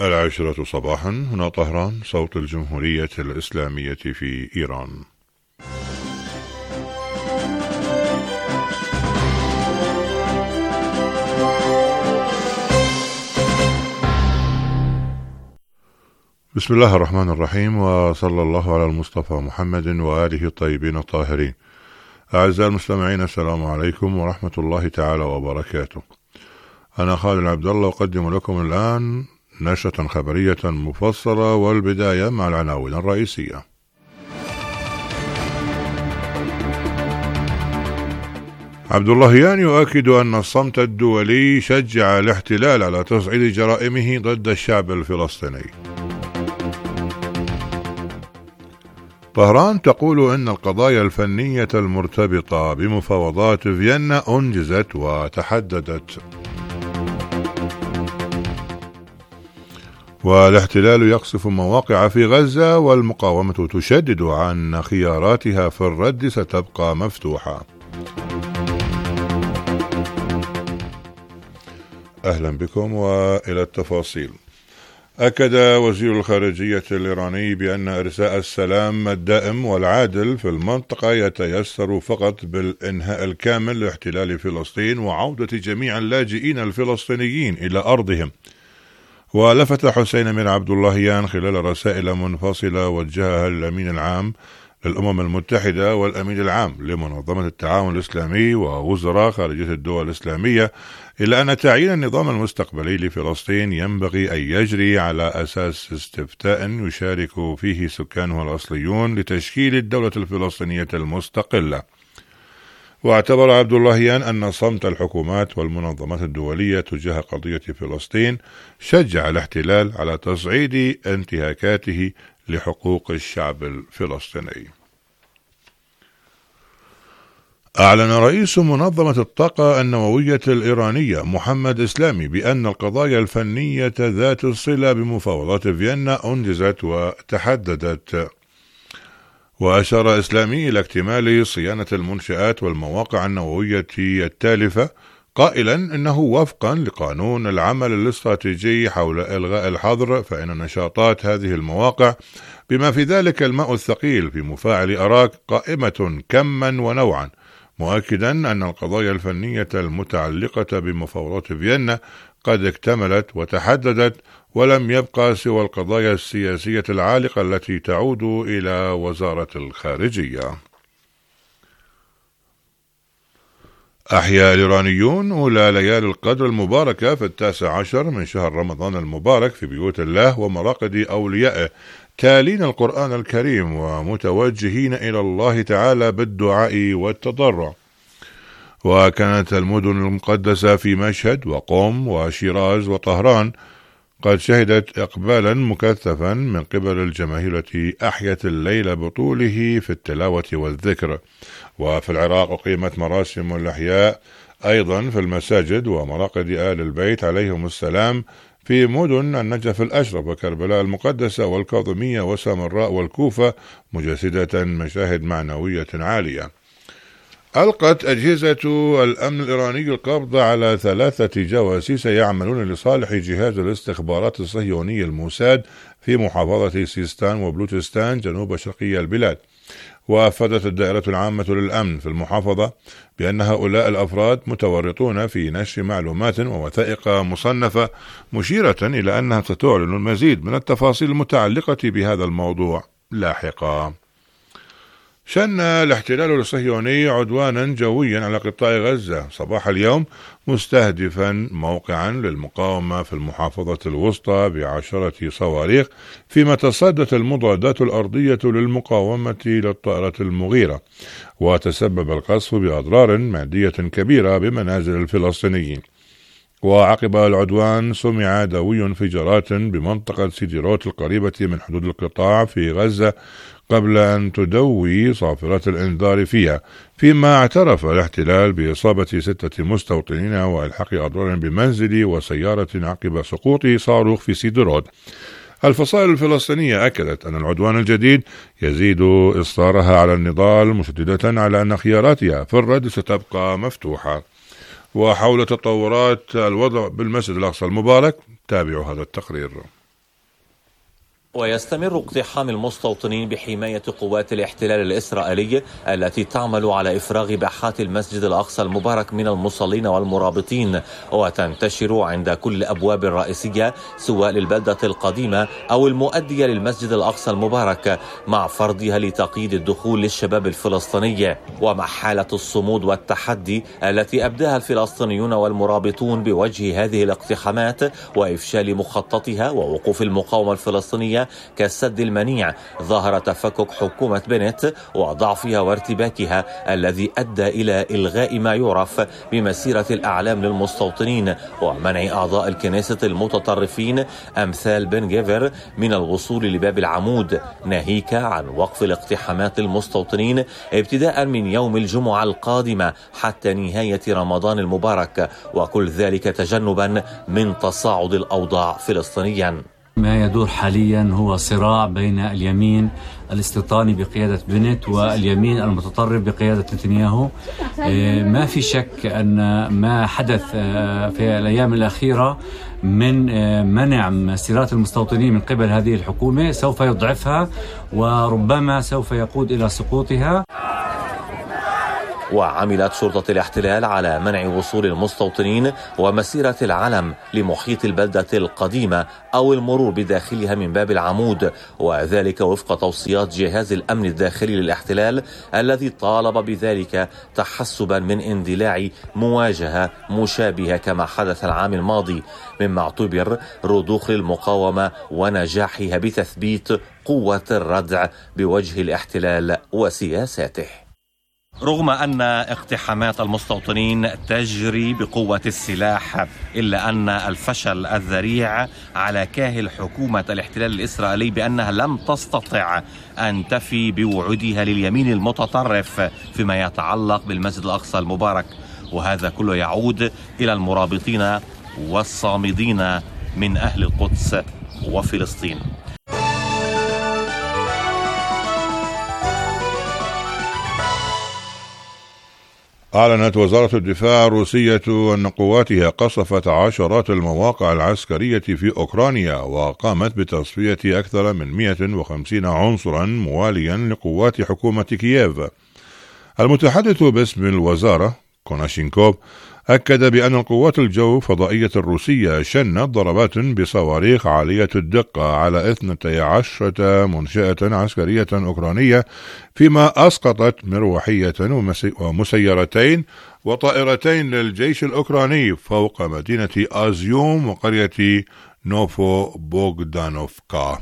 العاشرة صباحا، هنا طهران، صوت الجمهورية الإسلامية في إيران. بسم الله الرحمن الرحيم، وصلى الله على المصطفى محمد وآله الطيبين الطاهرين. أعزائي المستمعين، السلام عليكم ورحمة الله تعالى وبركاته. أنا خالد عبد الله أقدم لكم الآن نشرة خبرية مفصلة، والبداية مع العناوين الرئيسية. عبد اللهيان يؤكد أن الصمت الدولي شجع الاحتلال على تصعيد جرائمه ضد الشعب الفلسطيني. طهران تقول إن القضايا الفنية المرتبطة بمفاوضات فيينا أنجزت وتحددت. والاحتلال يقصف مواقع في غزة، والمقاومة تشدد عن خياراتها في الرد ستبقى مفتوحة. أهلا بكم وإلى التفاصيل. أكد وزير الخارجية الإيراني بأن إرساء السلام الدائم والعادل في المنطقة يتيسر فقط بالإنهاء الكامل لاحتلال فلسطين وعودة جميع اللاجئين الفلسطينيين إلى أرضهم. ولفت حسين أمير عبد اللهيان خلال رسائل منفصلة وجهها للأمين العام للأمم المتحدة والأمين العام لمنظمة التعاون الإسلامي ووزراء خارجية الدول الإسلامية إلى أن تعيين النظام المستقبلي لفلسطين ينبغي أن يجري على أساس استفتاء يشارك فيه سكانها الأصليون لتشكيل الدولة الفلسطينية المستقلة. واعتبر عبد اللهيان أن صمت الحكومات والمنظمات الدولية تجاه قضية فلسطين شجع الاحتلال على تصعيد انتهاكاته لحقوق الشعب الفلسطيني. أعلن رئيس منظمة الطاقة النووية الإيرانية محمد إسلامي بأن القضايا الفنية ذات الصلة بمفاوضات فيينا أنجزت وتحددت. وأشار إسلامي إلى اكتمال صيانة المنشآت والمواقع النووية التالفة، قائلا إنه وفقا لقانون العمل الاستراتيجي حول إلغاء الحظر، فإن نشاطات هذه المواقع بما في ذلك الماء الثقيل في مفاعل أراك قائمة كما ونوعا، مؤكدا أن القضايا الفنية المتعلقة بمفاوضات فيينا قد اكتملت وتحددت، ولم يبقى سوى القضايا السياسية العالقة التي تعود إلى وزارة الخارجية. أحيا الإيرانيون أولى ليالي القدر المباركة في 19 من شهر رمضان المبارك في بيوت الله ومراقد أوليائه، تالين القرآن الكريم ومتوجهين إلى الله تعالى بالدعاء والتضرع. وكانت المدن المقدسة في مشهد وقم وشيراز وطهران قد شهدت إقبالا مكثفا من قبل الجماهير التي أحيت الليل بطوله في التلاوة والذكر. وفي العراق أقيمت مراسم الإحياء أيضا في المساجد ومراقد آل البيت عليهم السلام في مدن النجف الأشرف وكربلاء المقدسة والكاظمية وسامراء والكوفة، مجسدة مشاهد معنوية عالية. ألقت أجهزة الأمن الإيراني القبض على 3 جواسيس يعملون لصالح جهاز الاستخبارات الصهيوني الموساد في محافظة سيستان وبلوتستان جنوب شرقي البلاد. وأفادت الدائرة العامة للأمن في المحافظة بأن هؤلاء الأفراد متورطون في نشر معلومات ووثائق مصنفة، مشيرة إلى أنها ستعلن المزيد من التفاصيل المتعلقة بهذا الموضوع لاحقا. شن الاحتلال الصهيوني عدوانا جويا على قطاع غزة صباح اليوم، مستهدفا موقعا للمقاومة في المحافظة الوسطى ب10 صواريخ، فيما تصدت المضادات الأرضية للمقاومة للطائرة المغيرة، وتسبب القصف بأضرار مادية كبيرة بمنازل الفلسطينيين. وعقب العدوان سمع دوي انفجارات بمنطقة سيديروت القريبة من حدود القطاع في غزة قبل أن تدوي صافرات الإنذار فيها، فيما اعترف الاحتلال بإصابة 6 مستوطنين وإلحاق أضرار بمنزل وسيارة عقب سقوط صاروخ في سيديروت. الفصائل الفلسطينية أكدت أن العدوان الجديد يزيد إصرارها على النضال، مشددة على أن خياراتها في الرد ستبقى مفتوحة. وحول تطورات الوضع بالمسجد الأقصى المبارك تابعوا هذا التقرير. ويستمر اقتحام المستوطنين بحماية قوات الاحتلال الإسرائيلي التي تعمل على إفراغ باحات المسجد الأقصى المبارك من المصلين والمرابطين، وتنتشر عند كل أبواب الرئيسية سواء للبلدة القديمة أو المؤدية للمسجد الأقصى المبارك، مع فرضها لتقييد الدخول للشباب الفلسطيني. ومع حالة الصمود والتحدي التي أبداها الفلسطينيون والمرابطون بوجه هذه الاقتحامات وإفشال مخططها ووقوف المقاومة الفلسطينية كالسد المنيع، ظهر تفكك حكومة بنت وضعفها وارتباكها الذي أدى إلى إلغاء ما يعرف بمسيرة الأعلام للمستوطنين ومنع أعضاء الكنيسة المتطرفين أمثال بن جيفر من الوصول لباب العمود، ناهيك عن وقف الاقتحامات المستوطنين ابتداء من يوم الجمعة القادمة حتى نهاية رمضان المبارك، وكل ذلك تجنبا من تصاعد الأوضاع فلسطينيا. ما يدور حاليا هو صراع بين اليمين الاستيطاني بقيادة بنت واليمين المتطرف بقيادة نتنياهو. ما في شك أن ما حدث في الأيام الأخيرة من منع مسيرات المستوطنين من قبل هذه الحكومة سوف يضعفها وربما سوف يقود إلى سقوطها. وعملت شرطة الاحتلال على منع وصول المستوطنين ومسيرة العلم لمحيط البلدة القديمة أو المرور بداخلها من باب العمود، وذلك وفق توصيات جهاز الأمن الداخلي للاحتلال الذي طالب بذلك تحسبا من اندلاع مواجهة مشابهة كما حدث العام الماضي، مما اعتبر رضوخ المقاومة ونجاحها بتثبيت قوة الردع بوجه الاحتلال وسياساته. رغم أن اقتحامات المستوطنين تجري بقوة السلاح، إلا أن الفشل الذريع على كاهل حكومة الاحتلال الإسرائيلي بأنها لم تستطع أن تفي بوعودها لليمين المتطرف فيما يتعلق بالمسجد الأقصى المبارك، وهذا كله يعود إلى المرابطين والصامدين من أهل القدس وفلسطين. أعلنت وزارة الدفاع الروسية أن قواتها قصفت عشرات المواقع العسكرية في أوكرانيا وقامت بتصفية أكثر من 150 عنصرا مواليا لقوات حكومة كييف. المتحدث باسم الوزارة كوناشينكوف أكد بأن القوات الجو فضائية الروسية شنت ضربات بصواريخ عالية الدقة على 12 منشأة عسكرية أوكرانية، فيما أسقطت مروحية ومسيرتين وطائرتين للجيش الأوكراني فوق مدينة آزيوم وقرية نوفو بوغدانوفكا.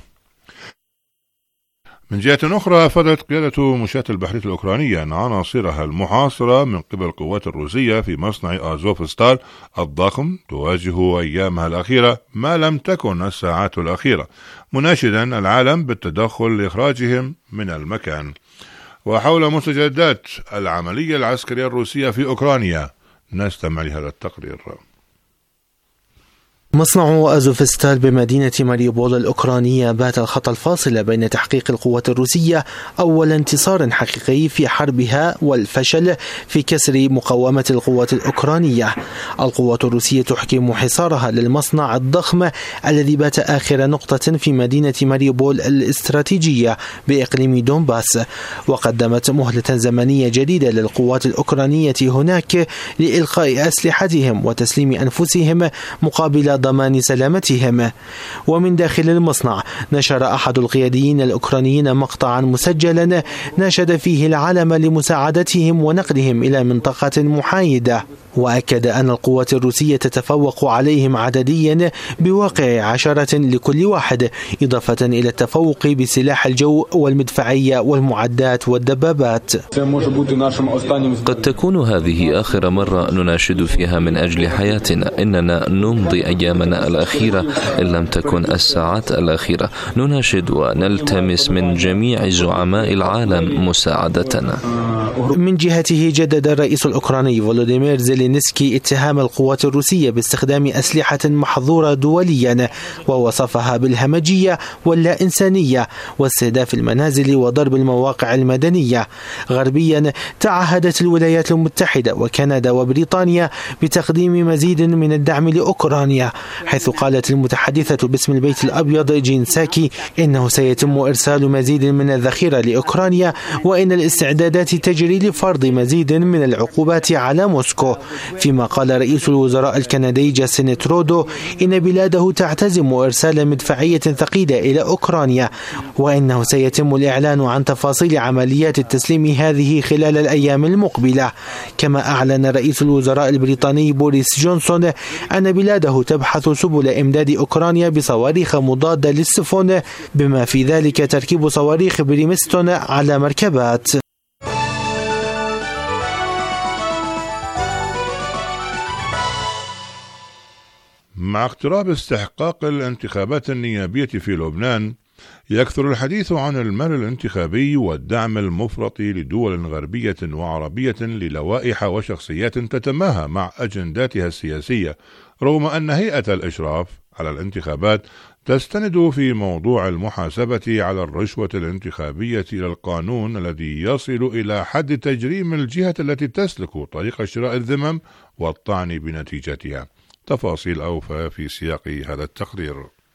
من جهة أخرى، أفادت قيادة مشاة البحرية الأوكرانية أن عناصرها المحاصرة من قبل القوات الروسية في مصنع أزوفستال الضخم تواجه أيامها الأخيرة ما لم تكن الساعات الأخيرة، مناشدا العالم بالتدخل لإخراجهم من المكان. وحول مستجدات العملية العسكرية الروسية في أوكرانيا نستمع لهذا التقرير. مصنع أزوفستال بمدينة ماريوبول الأوكرانية بات الخط الفاصل بين تحقيق القوات الروسية أول انتصار حقيقي في حربها والفشل في كسر مقاومة القوات الأوكرانية. القوات الروسية تحكم حصارها للمصنع الضخم الذي بات آخر نقطة في مدينة ماريوبول الاستراتيجية بإقليم دونباس، وقدمت مهلة زمنية جديدة للقوات الأوكرانية هناك لإلقاء أسلحتهم وتسليم أنفسهم مقابل ضمان سلامتهم. ومن داخل المصنع نشر أحد القياديين الأوكرانيين مقطعا مسجلا ناشد فيه العالم لمساعدتهم ونقلهم إلى منطقة محايدة، وأكد أن القوات الروسية تتفوق عليهم عدديا بواقع 10 لكل واحد، إضافة إلى التفوق بسلاح الجو والمدفعية والمعدات والدبابات. قد تكون هذه آخر مرة نناشد فيها من أجل حياتنا، إننا نمضي أيامنا الأخيرة إن لم تكن الساعات الأخيرة. نناشد ونلتمس من جميع زعماء العالم مساعدتنا. من جهته جدد الرئيس الأوكراني فولوديمير زيلينسكي اتهام القوات الروسية باستخدام أسلحة محظورة دوليا، ووصفها بالهمجية واللا إنسانية واستهداف المنازل وضرب المواقع المدنية. غربيا تعهدت الولايات المتحدة وكندا وبريطانيا بتقديم مزيد من الدعم لأوكرانيا، حيث قالت المتحدثة باسم البيت الأبيض جين ساكي إنه سيتم إرسال مزيد من الذخيرة لأوكرانيا، وإن الاستعدادات تجري لفرض مزيد من العقوبات على موسكو. فيما قال رئيس الوزراء الكندي جاستن ترودو إن بلاده تعتزم إرسال مدفعية ثقيلة إلى أوكرانيا، وإنه سيتم الإعلان عن تفاصيل عمليات التسليم هذه خلال الأيام المقبلة. كما أعلن رئيس الوزراء البريطاني بوريس جونسون أن بلاده تبحث سبل إمداد أوكرانيا بصواريخ مضادة للسفن، بما في ذلك تركيب صواريخ بريمستون على مركبات. مع اقتراب استحقاق الانتخابات النيابية في لبنان، يكثر الحديث عن المال الانتخابي والدعم المفرط لدول غربية وعربية للوائح وشخصيات تتماهى مع أجنداتها السياسية، رغم أن هيئة الإشراف على الانتخابات تستند في موضوع المحاسبة على الرشوة الانتخابية إلى القانون الذي يصل إلى حد تجريم الجهة التي تسلك طريق شراء الذمم والطعن بنتيجتها. تفاصيل أوفى في سياق هذا التقرير.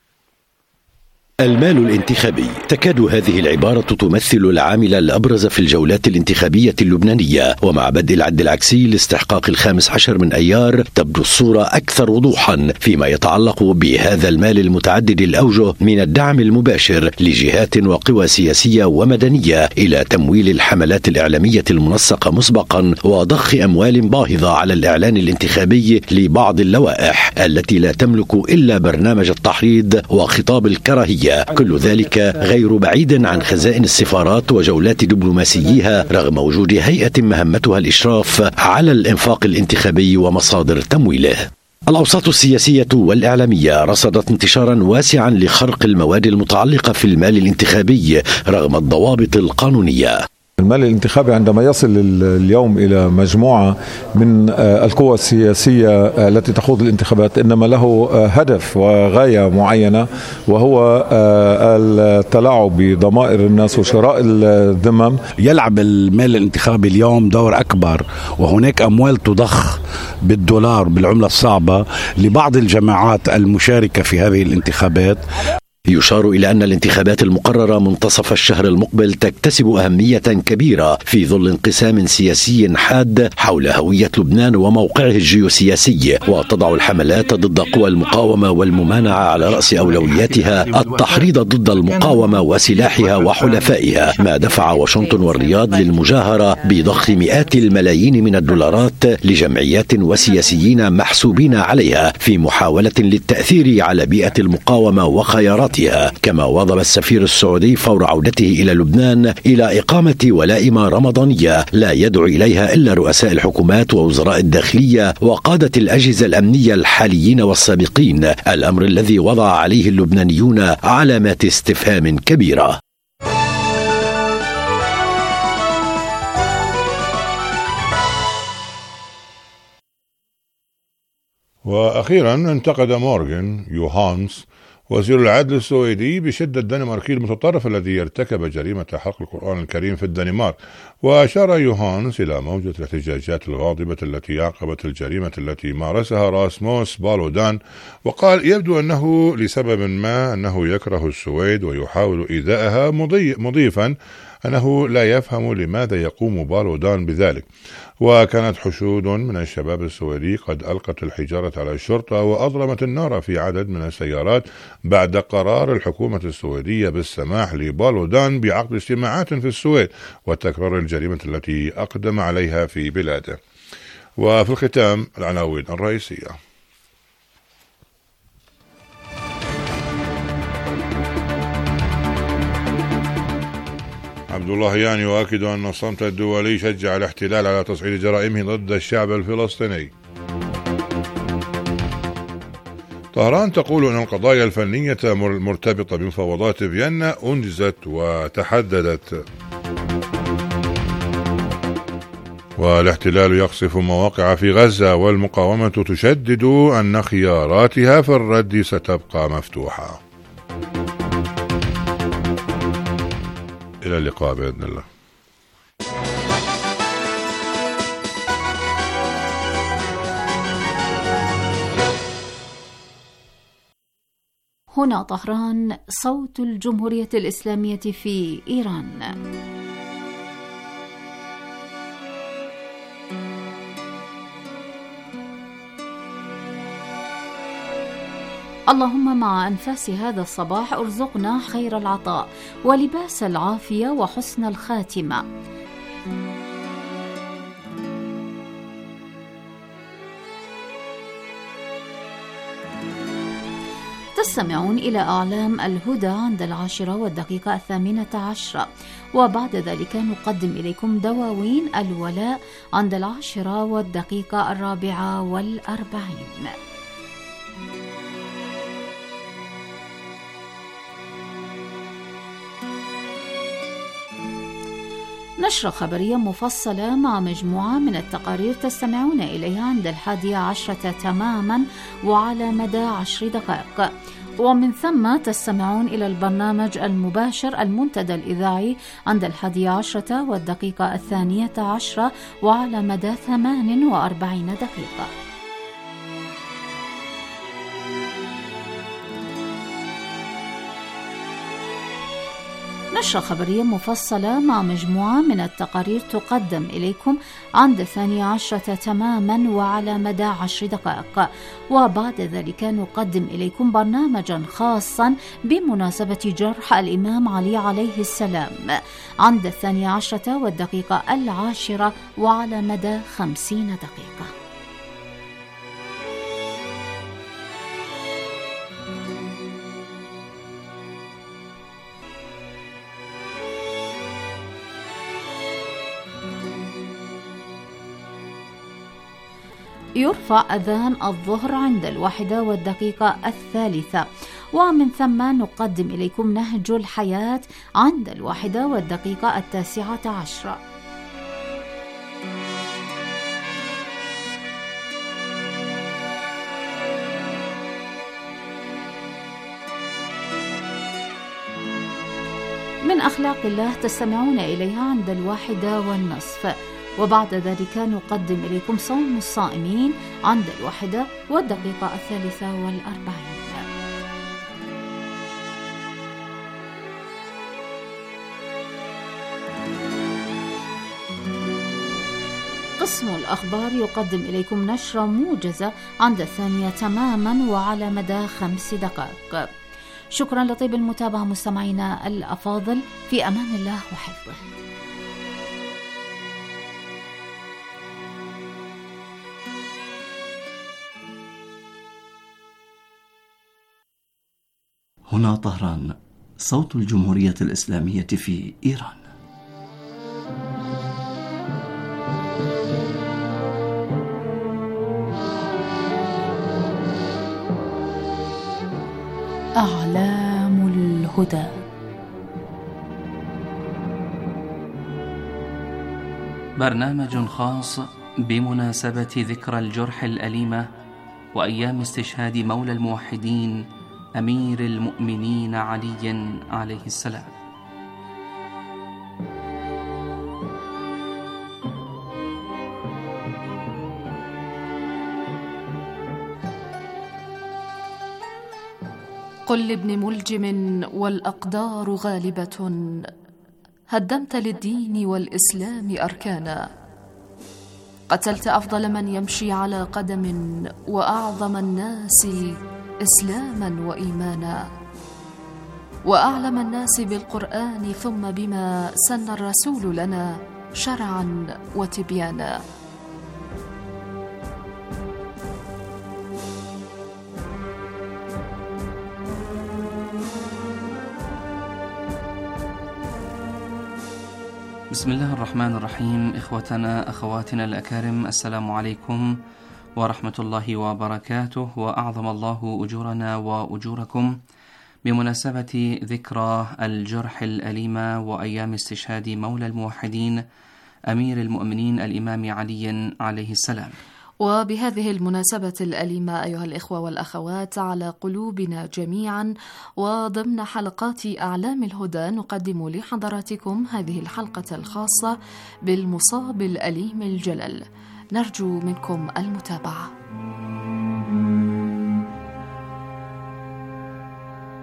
المال الانتخابي. تكاد هذه العبارة تمثل العامل الأبرز في الجولات الانتخابية اللبنانية، ومع بدء العد العكسي لاستحقاق 15 من أيار تبدو الصورة أكثر وضوحا فيما يتعلق بهذا المال المتعدد الأوجه، من الدعم المباشر لجهات وقوى سياسية ومدنية إلى تمويل الحملات الإعلامية المنسقة مسبقا وضخ أموال باهظة على الإعلان الانتخابي لبعض اللوائح التي لا تملك إلا برنامج التحريض وخطاب الكراهية. كل ذلك غير بعيد عن خزائن السفارات وجولات دبلوماسييها، رغم وجود هيئة مهمتها الإشراف على الإنفاق الانتخابي ومصادر تمويله. الأوساط السياسية والإعلامية رصدت انتشارا واسعا لخرق المواد المتعلقة في المال الانتخابي رغم الضوابط القانونية. المال الانتخابي عندما يصل اليوم إلى مجموعة من القوى السياسية التي تخوض الانتخابات، إنما له هدف وغاية معينة، وهو التلاعب بضمائر الناس وشراء الذمم. يلعب المال الانتخابي اليوم دور أكبر، وهناك أموال تضخ بالدولار بالعملة الصعبة لبعض الجماعات المشاركة في هذه الانتخابات. يشار إلى أن الانتخابات المقررة منتصف الشهر المقبل تكتسب أهمية كبيرة في ظل انقسام سياسي حاد حول هوية لبنان وموقعه الجيوسياسي، وتضع الحملات ضد قوى المقاومة والممانعة على رأس أولوياتها التحريض ضد المقاومة وسلاحها وحلفائها، ما دفع واشنطن والرياض للمجاهرة بضخ مئات الملايين من الدولارات لجمعيات وسياسيين محسوبين عليها في محاولة للتأثير على بيئة المقاومة وخياراتها. كما واظب السفير السعودي فور عودته إلى لبنان إلى إقامة ولائم رمضانية لا يدعو إليها إلا رؤساء الحكومات ووزراء الداخلية وقادة الأجهزة الأمنية الحاليين والسابقين، الأمر الذي وضع عليه اللبنانيون علامات استفهام كبيرة. وأخيرا انتقد مورغان يوهانس وزير العدل السويدي بشدة الدنماركي المتطرف الذي ارتكب جريمة حرق القرآن الكريم في الدنمارك. وأشار يوهانس إلى موجة الاحتجاجات الغاضبة التي عقبت الجريمة التي مارسها راسموس بالودان، وقال يبدو أنه لسبب ما أنه يكره السويد ويحاول إيذائها، مضيفا أنه لا يفهم لماذا يقوم بالودان بذلك. وكانت حشود من الشباب السويدي قد ألقت الحجارة على الشرطة وأضرمت النار في عدد من السيارات بعد قرار الحكومة السويدية بالسماح لبالودان بعقد اجتماعات في السويد وتكرار الجريمة التي أقدم عليها في بلاده. وفي الختام العناوين الرئيسية. عبد اللهيان يؤكد أن الصمت الدولي شجع الاحتلال على تصعيد جرائمه ضد الشعب الفلسطيني. طهران تقول أن القضايا الفنية المرتبطة بمفاوضات فيينا أنجزت وتحددت. والاحتلال يقصف مواقع في غزة والمقاومة تشدد أن خياراتها في الرد ستبقى مفتوحة. إلى اللقاء بإذن الله. هنا طهران، صوت الجمهورية الإسلامية في إيران. اللهم مع أنفاس هذا الصباح ارزقنا خير العطاء ولباس العافية وحسن الخاتمة. تستمعون إلى أعلام الهدى عند 10:08، وبعد ذلك نقدم إليكم دواوين الولاء عند 10:44. نشرة خبرية مفصلة مع مجموعة من التقارير تستمعون إليها عند 11 تماما وعلى مدى 10 دقائق، ومن ثم تستمعون إلى البرنامج المباشر المنتدى الإذاعي عند 11:12 وعلى مدى 48 دقيقة. نشرة خبرية مفصلة مع مجموعة من التقارير تقدم إليكم عند 12 تماما وعلى مدى 10 دقائق، وبعد ذلك نقدم إليكم برنامجا خاصا بمناسبة جرح الإمام علي عليه السلام عند 12:10 وعلى مدى 50 دقيقة. يرفع أذان الظهر عند 1:03، ومن ثم نقدم إليكم نهج الحياة عند 1:19. من أخلاق الله تستمعون إليها عند 1:30، وبعد ذلك نقدم إليكم صوم الصائمين عند 1:43. قسم الأخبار يقدم إليكم نشرة موجزة عند 2 تماما وعلى مدى 5 دقائق. شكرا لطيب المتابعة مستمعينا الأفاضل، في أمان الله وحفظه. هنا طهران، صوت الجمهورية الإسلامية في إيران. أعلام الهدى. برنامج خاص بمناسبة ذكرى الجرح الأليمة وأيام استشهاد مولى الموحدين أمير المؤمنين علي عليه السلام. قل لابن ملجم والأقدار غالبة، هدمت للدين والإسلام أركانا، قتلت أفضل من يمشي على قدم وأعظم الناس إسلاما وإيمانا، وأعلم الناس بالقرآن ثم بما سن الرسول لنا شرعا وتبيانا. بسم الله الرحمن الرحيم. إخوتنا أخواتنا الأكارم، السلام عليكم ورحمة الله وبركاته، وأعظم الله أجورنا وأجوركم بمناسبة ذكرى الجرح الأليمة وأيام استشهاد مولى الموحدين أمير المؤمنين الإمام علي عليه السلام. وبهذه المناسبة الأليمة أيها الإخوة والأخوات، على قلوبنا جميعا وضمن حلقات أعلام الهدى نقدم لحضراتكم هذه الحلقة الخاصة بالمصاب الأليم الجلل، نرجو منكم المتابعة.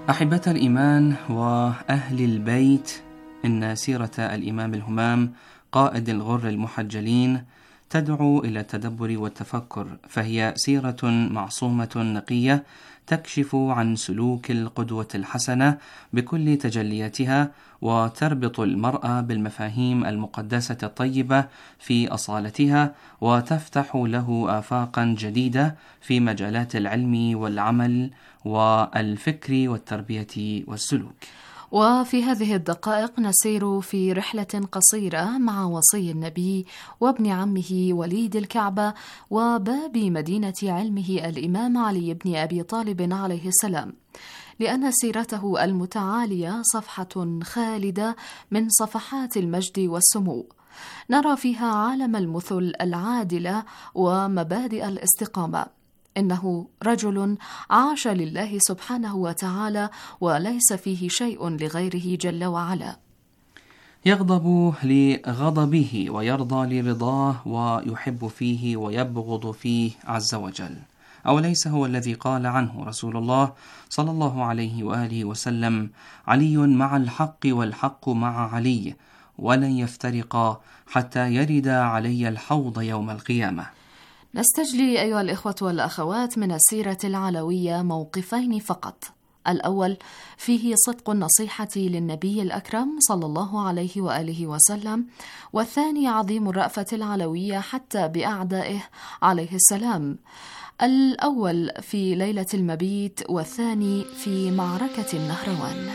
أحبة الإيمان وأهل البيت، إن سيرة الإمام الهمام قائد الغر المحجلين تدعو إلى التدبر والتفكر، فهي سيرة معصومة نقية تكشف عن سلوك القدوة الحسنة بكل تجلياتها، وتربط المرء بالمفاهيم المقدسة الطيبة في أصالتها، وتفتح له آفاقا جديدة في مجالات العلم والعمل والفكر والتربية والسلوك. وفي هذه الدقائق نسير في رحلة قصيرة مع وصي النبي وابن عمه وليد الكعبة وباب مدينة علمه الإمام علي بن أبي طالب عليه السلام، لأن سيرته المتعالية صفحة خالدة من صفحات المجد والسمو، نرى فيها عالم المثل العادلة ومبادئ الاستقامة. إنه رجل عاش لله سبحانه وتعالى وليس فيه شيء لغيره جل وعلا، يغضب لغضبه ويرضى لرضاه، ويحب فيه ويبغض فيه عز وجل. أوليس هو الذي قال عنه رسول الله صلى الله عليه وآله وسلم: علي مع الحق والحق مع علي، ولن يفترقا حتى يرد علي الحوض يوم القيامة. نستجلي أيها الإخوة والأخوات من السيرة العلوية موقفين فقط. الأول فيه صدق النصيحة للنبي الأكرم صلى الله عليه وآله وسلم، والثاني عظيم الرأفة العلوية حتى بأعدائه عليه السلام، الأول في ليلة المبيت والثاني في معركة النهروان.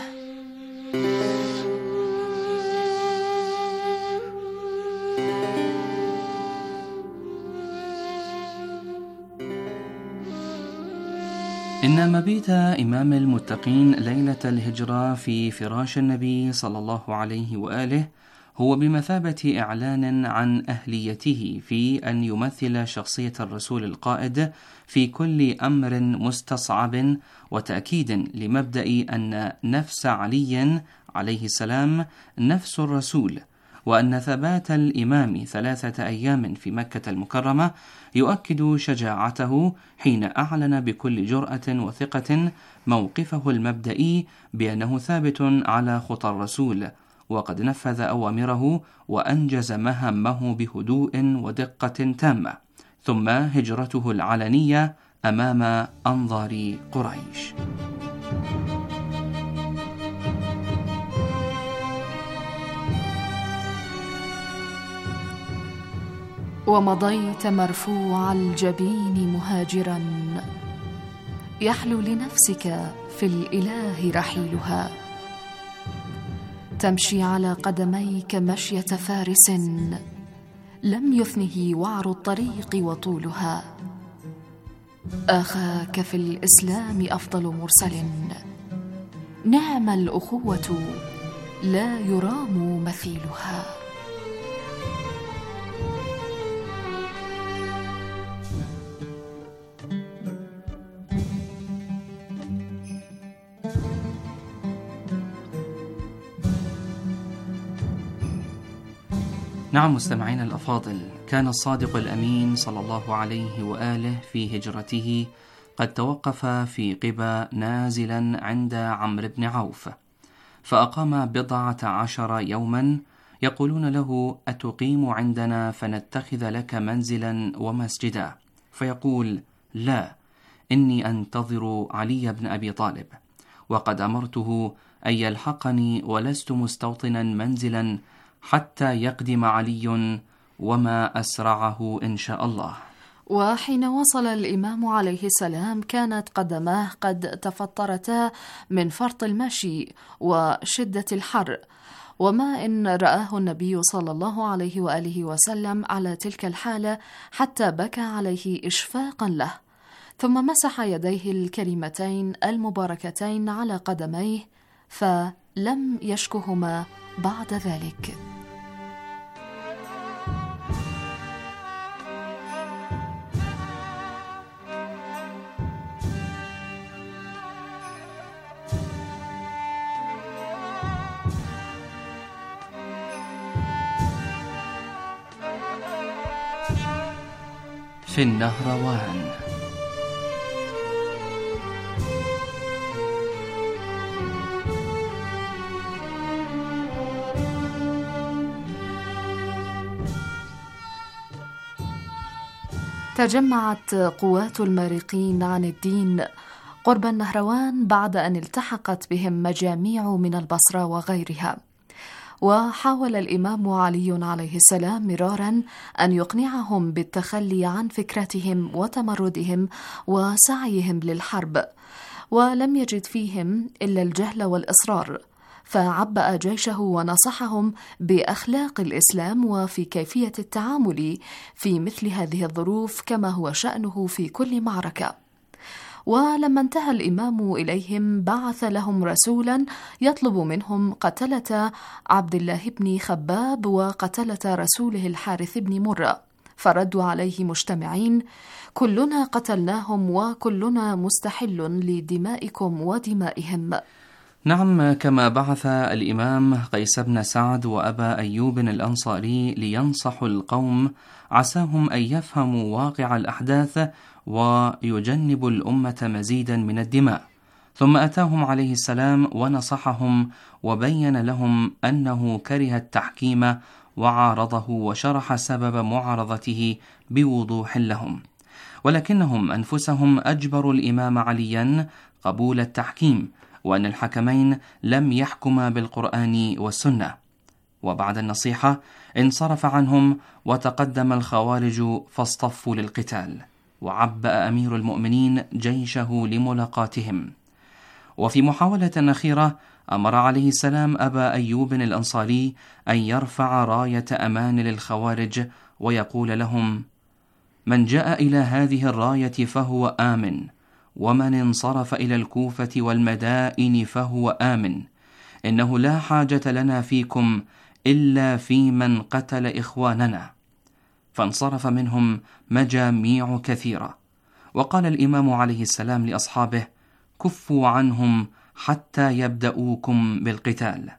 إن مبيت إمام المتقين ليلة الهجرة في فراش النبي صلى الله عليه وآله هو بمثابة إعلان عن أهليته في أن يمثل شخصية الرسول القائد في كل أمر مستصعب، وتأكيد لمبدأ أن نفس علي عليه السلام نفس الرسول، وأن ثبات الإمام 3 أيام في مكة المكرمة يؤكد شجاعته حين أعلن بكل جرأة وثقة موقفه المبدئي بأنه ثابت على خطى الرسول، وقد نفذ أوامره وأنجز مهمه بهدوء ودقة تامة، ثم هجرته العلنية أمام أنظار قريش. ومضيت مرفوع الجبين مهاجرا، يحلو لنفسك في الإله رحيلها، تمشي على قدميك مشية فارس لم يثنه وعر الطريق وطولها، أخاك في الإسلام أفضل مرسل، نعم الأخوة لا يرام مثيلها. نعم مستمعين الأفاضل، كان الصادق الأمين صلى الله عليه وآله في هجرته قد توقف في قبى نازلا عند عمرو بن عوف، فأقام 14 يوما، يقولون له: أتقيم عندنا فنتخذ لك منزلا ومسجدا؟ فيقول: لا، إني أنتظر علي بن أبي طالب، وقد أمرته أن يلحقني، ولست مستوطنا منزلا حتى يقدم علي، وما أسرعه إن شاء الله. وحين وصل الإمام عليه السلام كانت قدماه قد تفطرتا من فرط المشي وشدة الحر، وما إن رآه النبي صلى الله عليه وآله وسلم على تلك الحالة حتى بكى عليه إشفاقا له، ثم مسح يديه الكريمتين المباركتين على قدميه، فلم يشكهما بعد ذلك. في النهروان. تجمعت قوات المارقين عن الدين قرب النهروان بعد أن التحقت بهم مجاميع من البصرة وغيرها، وحاول الإمام علي عليه السلام مرارا أن يقنعهم بالتخلي عن فكرتهم وتمردهم وسعيهم للحرب، ولم يجد فيهم إلا الجهل والإصرار، فعبأ جيشه ونصحهم بأخلاق الإسلام وفي كيفية التعامل في مثل هذه الظروف كما هو شأنه في كل معركة. ولما انتهى الإمام إليهم بعث لهم رسولا يطلب منهم قتلة عبد الله بن خباب وقتلة رسوله الحارث بن مرة، فردوا عليه مجتمعين: كلنا قتلناهم وكلنا مستحل لدمائكم ودمائهم. نعم، كما بعث الإمام قيس بن سعد وأبا أيوب الأنصاري لينصحوا القوم عساهم أن يفهموا واقع الأحداث ويجنبوا الأمة مزيدا من الدماء، ثم أتاهم عليه السلام ونصحهم وبين لهم أنه كره التحكيم وعارضه وشرح سبب معارضته بوضوح لهم، ولكنهم أنفسهم أجبروا الإمام عليا قبول التحكيم، وأن الحكمين لم يحكما بالقرآن والسنة. وبعد النصيحة انصرف عنهم وتقدم الخوارج فاصطفوا للقتال، وعبأ أمير المؤمنين جيشه لملاقاتهم. وفي محاولة أخيرة أمر عليه السلام أبا أيوب الأنصاري أن يرفع راية أمان للخوارج ويقول لهم: من جاء إلى هذه الراية فهو آمن، ومن انصرف إلى الكوفة والمدائن فهو آمن، إنه لا حاجة لنا فيكم إلا في من قتل إخواننا. فانصرف منهم مجاميع كثيرة، وقال الإمام عليه السلام لأصحابه: كفوا عنهم حتى يبدأوكم بالقتال.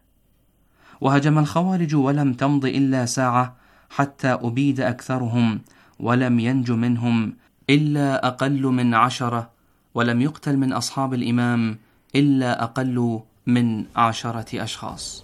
وهجم الخوارج ولم تمض إلا ساعة حتى أبيد أكثرهم، ولم ينج منهم إلا أقل من 10، ولم يقتل من أصحاب الإمام إلا أقل من 10 أشخاص.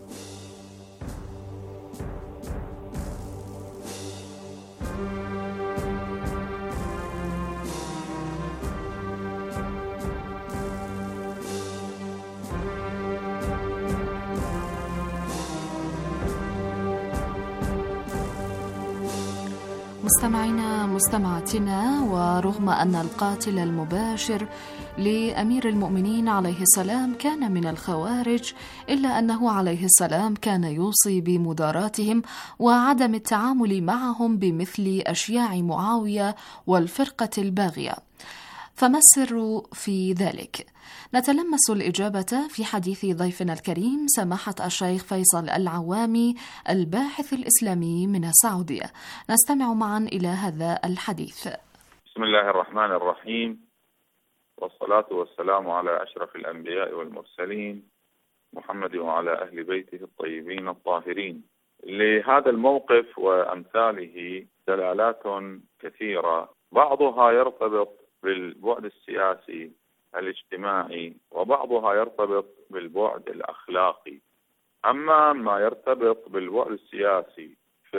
مستمعينا مستمعاتنا، ورغم أن القاتل المباشر لأمير المؤمنين عليه السلام كان من الخوارج، إلا أنه عليه السلام كان يوصي بمداراتهم وعدم التعامل معهم بمثل أشياع معاوية والفرقة الباغية. فما السر في ذلك؟ نتلمس الإجابة في حديث ضيفنا الكريم سماحة الشيخ فيصل العوامي، الباحث الإسلامي من السعودية. نستمع معا إلى هذا الحديث. بسم الله الرحمن الرحيم، والصلاة والسلام على أشرف الأنبياء والمرسلين محمد وعلى أهل بيته الطيبين الطاهرين. لهذا الموقف وأمثاله دلالات كثيرة، بعضها يرتبط بالبعد السياسي الاجتماعي، وبعضها يرتبط بالبعد الأخلاقي. أما ما يرتبط بالبعد السياسي،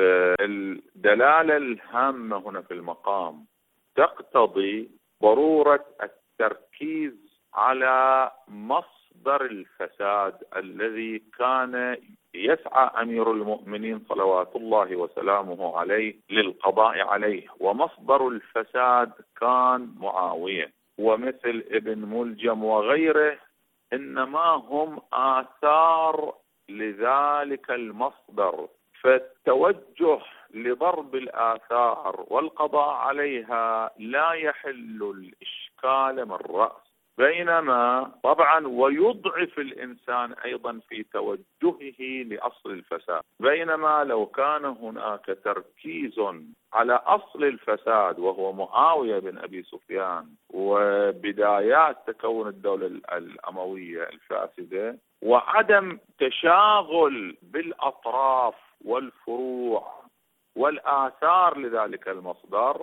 فالدلالة الهامة هنا في المقام تقتضي ضرورة التركيز على مصدر الفساد الذي كان يسعى أمير المؤمنين صلوات الله وسلامه عليه للقضاء عليه، ومصدر الفساد كان معاوية ومثل ابن ملجم وغيره، إنما هم آثار لذلك المصدر. فالتوجه لضرب الآثار والقضاء عليها لا يحل الإشكال من رأس، بينما طبعا ويضعف الإنسان أيضا في توجهه لأصل الفساد. بينما لو كان هناك تركيز على أصل الفساد وهو معاوية بن أبي سفيان وبدايات تكون الدولة الأموية الفاسدة، وعدم تشاغل بالأطراف والفروع والآثار لذلك المصدر،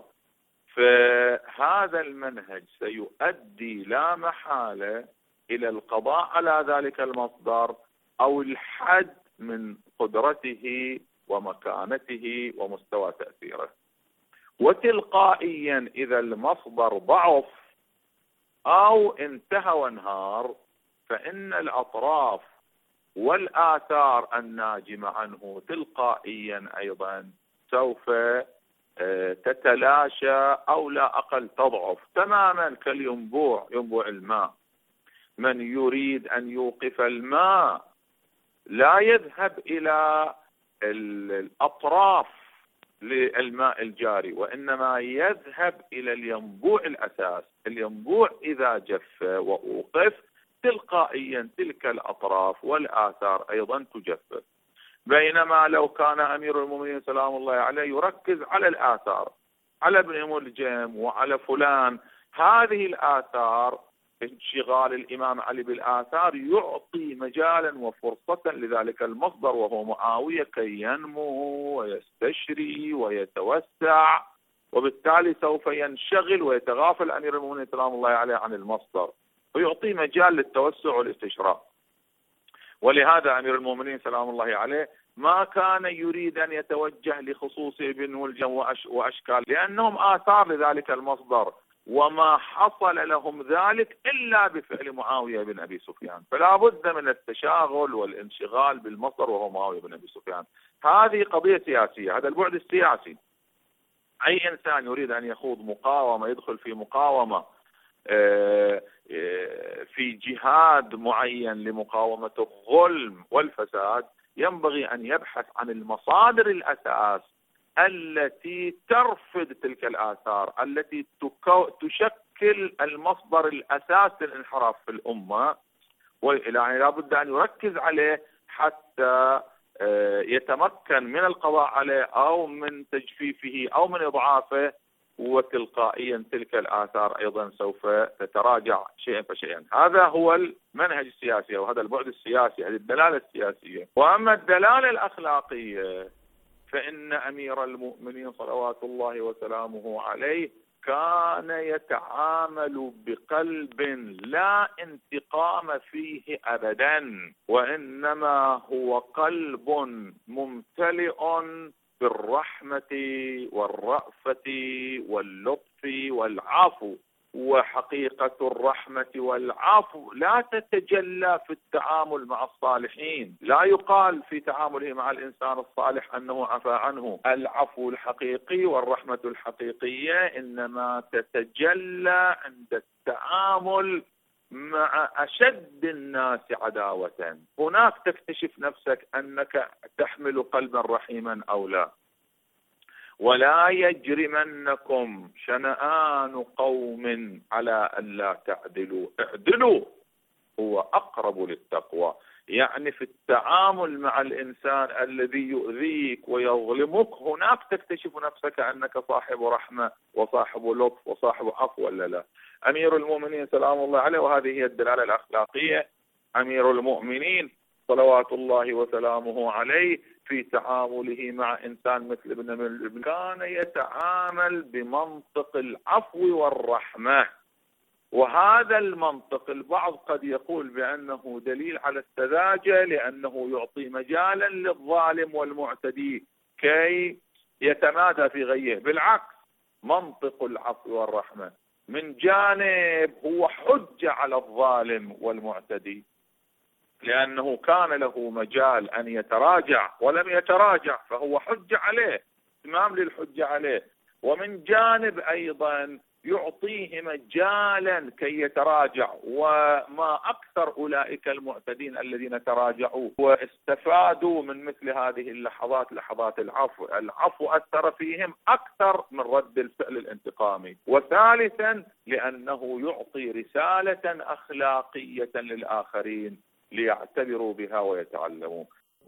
فهذا المنهج سيؤدي لا محالة إلى القضاء على ذلك المصدر أو الحد من قدرته ومكانته ومستوى تأثيره. وتلقائيا إذا المصدر ضعف أو انتهى وانهار فإن الأطراف والآثار الناجمة عنه تلقائيا أيضا سوف تتلاشى أو لا أقل تضعف تماما كالينبوع، ينبوع الماء. من يريد أن يوقف الماء لا يذهب إلى الأطراف للماء الجاري، وإنما يذهب إلى الينبوع الأساس. الينبوع إذا جف وأوقف تلقائيا تلك الأطراف والآثار أيضا تجفف. بينما لو كان أمير المؤمنين سلام الله عليه يركز على الآثار، على ابن ملجم وعلى فلان، هذه الآثار انشغال الإمام علي بالآثار يعطي مجالا وفرصة لذلك المصدر وهو معاوية كي ينمو ويستشري ويتوسع، وبالتالي سوف ينشغل ويتغافل أمير المؤمنين سلام الله عليه عن المصدر ويعطي مجال للتوسع والاستشراء. ولهذا أمير المؤمنين سلام الله عليه ما كان يريد أن يتوجه لخصوص ابن ملجم وأشكال، لأنهم آثار لذلك المصدر، وما حصل لهم ذلك إلا بفعل معاوية بن أبي سفيان. فلا بد من التشاغل والانشغال بالمصدر وهو معاوية بن أبي سفيان. هذه قضية سياسية، هذا البعد السياسي. أي إنسان يريد أن يخوض مقاومة، يدخل في مقاومة في جهاد معين لمقاومة الظلم والفساد، ينبغي أن يبحث عن المصادر الأساس التي ترفض تلك الآثار، التي تشكل المصدر الأساس للانحراف في الأمة، يعني لا بد أن يركز عليه حتى يتمكن من القضاء عليه أو من تجفيفه أو من إضعافه، وتلقائيا تلك الآثار أيضا سوف تتراجع شيئا فشيئا. هذا هو المنهج السياسي وهذا البعد السياسي، هذه الدلالة السياسية. وأما الدلالة الأخلاقية فإن أمير المؤمنين صلوات الله وسلامه عليه كان يتعامل بقلب لا انتقام فيه أبدا، وإنما هو قلب ممتلئ بالرحمة والرأفة واللطف والعفو. وحقيقة الرحمة والعفو لا تتجلى في التعامل مع الصالحين، لا يقال في تعامله مع الإنسان الصالح أنه عفى عنه. العفو الحقيقي والرحمة الحقيقية إنما تتجلى عند التعامل مع أشد الناس عداوة. هناك تكتشف نفسك أنك تحمل قلبا رحيما أو لا. ولا يجرمنكم شنآن قوم على ألا تعدلوا، اعدلوا هو أقرب للتقوى. يعني في التعامل مع الإنسان الذي يؤذيك ويظلمك هناك تكتشف نفسك أنك صاحب رحمة وصاحب لطف وصاحب عفو ولا لا. أمير المؤمنين سلام الله عليه، وهذه هي الدلالة الأخلاقية، أمير المؤمنين صلوات الله وسلامه عليه في تعامله مع إنسان مثل ابن ملجم كان يتعامل بمنطق العفو والرحمة. وهذا المنطق البعض قد يقول بأنه دليل على السذاجة، لأنه يعطي مجالا للظالم والمعتدي كي يتمادى في غيه. بالعكس، منطق العفو والرحمة من جانب هو حجة على الظالم والمعتدي، لأنه كان له مجال أن يتراجع ولم يتراجع، فهو حجة عليه، إتمام للحجة عليه. ومن جانب أيضا يعطيه مجالا كي يتراجع، وما أكثر أولئك المعتدين الذين تراجعوا واستفادوا من مثل هذه اللحظات، لحظات العفو. العفو أثر فيهم أكثر من رد الفعل الانتقامي. وثالثا لأنه يعطي رسالة أخلاقية للآخرين ليعتبروا بها ويتعلموا.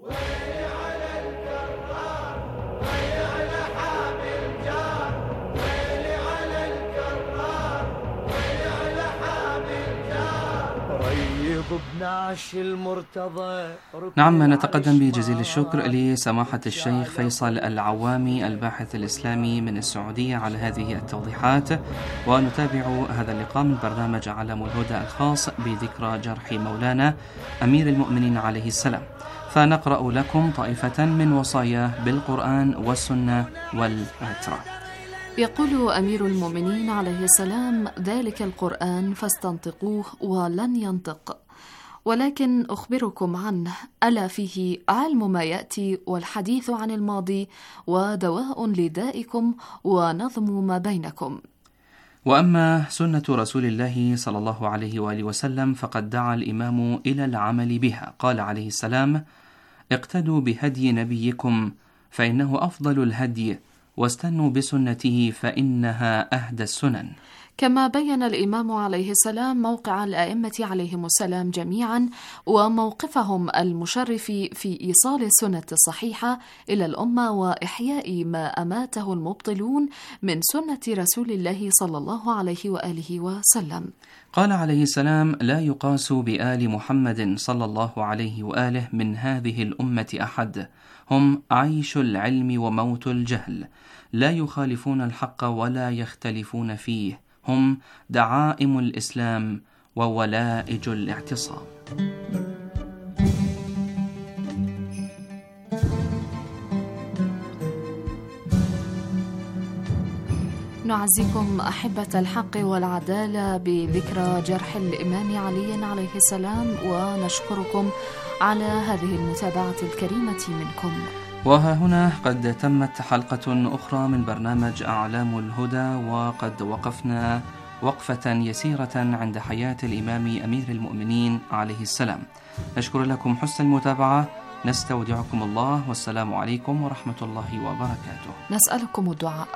نعم، نتقدم بجزيل الشكر لسماحة الشيخ فيصل العوامي الباحث الإسلامي من السعودية على هذه التوضيحات. ونتابع هذا اللقاء من برنامج علم الهدى الخاص بذكرى جرح مولانا أمير المؤمنين عليه السلام، فنقرأ لكم طائفة من وصاياه بالقرآن والسنة والعترة. يقول أمير المؤمنين عليه السلام: ذلك القرآن فاستنطقوه ولن ينطق، ولكن أخبركم عنه، ألا فيه علم ما يأتي والحديث عن الماضي ودواء لدائكم ونظم ما بينكم. وأما سنة رسول الله صلى الله عليه وآله وسلم فقد دعا الإمام إلى العمل بها. قال عليه السلام: اقتدوا بهدي نبيكم فإنه أفضل الهدي، واستنوا بسنته فإنها أهدى السنن. كما بين الإمام عليه السلام موقع الأئمة عليهم السلام جميعا وموقفهم المشرف في إيصال السنة الصحيحة إلى الأمة وإحياء ما أماته المبطلون من سنة رسول الله صلى الله عليه وآله وسلم. قال عليه السلام: لا يقاس بآل محمد صلى الله عليه وآله من هذه الأمة أحد، هم عيش العلم وموت الجهل، لا يخالفون الحق ولا يختلفون فيه، هم دعائم الإسلام وولائج الاعتصام. نعزيكم أحبة الحق والعدالة بذكرى جرح الإمام علي عليه السلام، ونشكركم على هذه المتابعة الكريمة منكم. وها هنا قد تمت حلقة أخرى من برنامج أعلام الهدى، وقد وقفنا وقفة يسيرة عند حياة الإمام أمير المؤمنين عليه السلام. نشكر لكم حسن المتابعة، نستودعكم الله، والسلام عليكم ورحمة الله وبركاته. نسألكم الدعاء.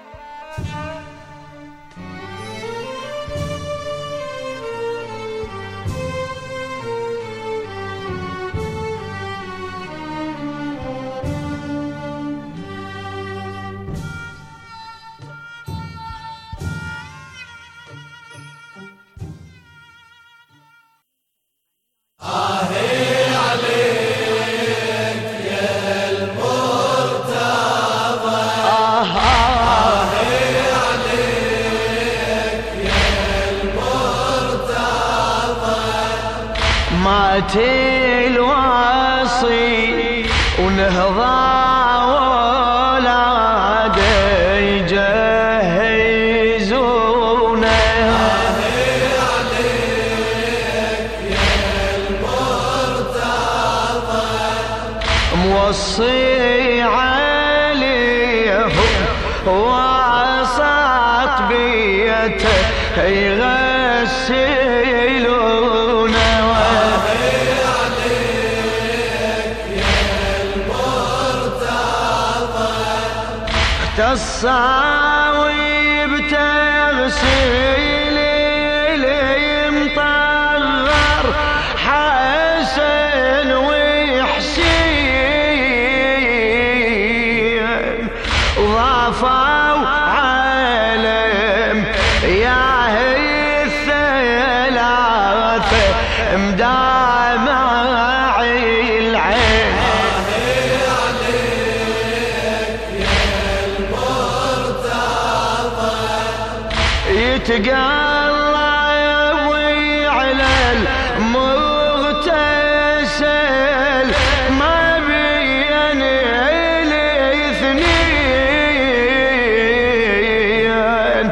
الواصي ونهضى ولاده يجهزونه موصي عليه وسط بيته يغسلونه الصاوي بتغسيل المطهر حسن وحسين ضافوا علم يا الثلاثة مدامع العين يتقلب على المغتسل ما بين الاثنين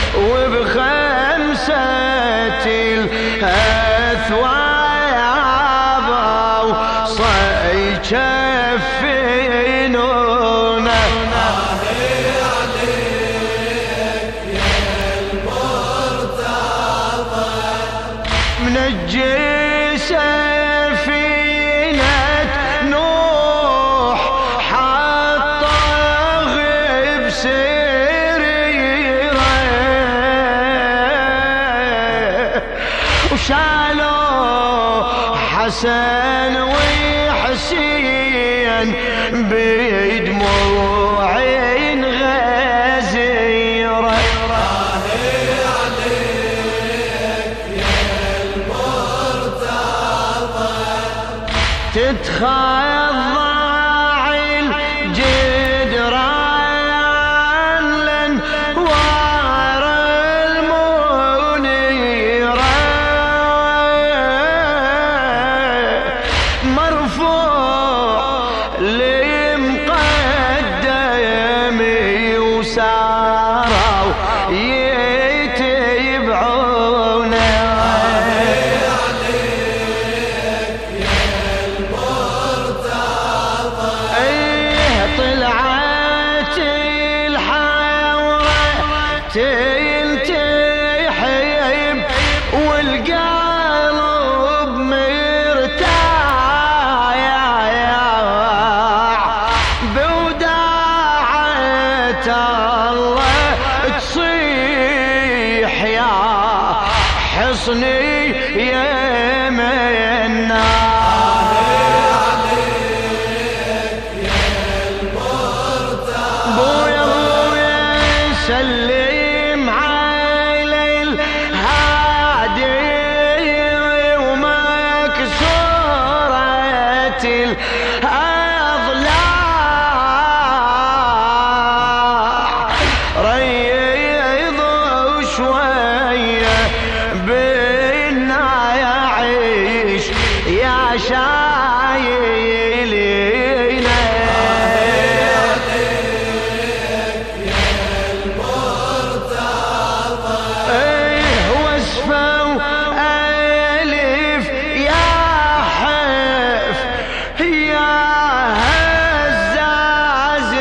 وبخمسة الأثواب يكفنونه منجي سفينة نوح حطه بسريره وشالوا حسن وحسين بدموع غزيره تتخضع الجدران لانوار المنيرة مرفوع لمقدم وسار حصني يمنا بويا بويا سلم على الهادي ومكسورة الأضلاع ريض شوية بينا يعيش يا شايلينا وصفة ألف يا حف يا هزاز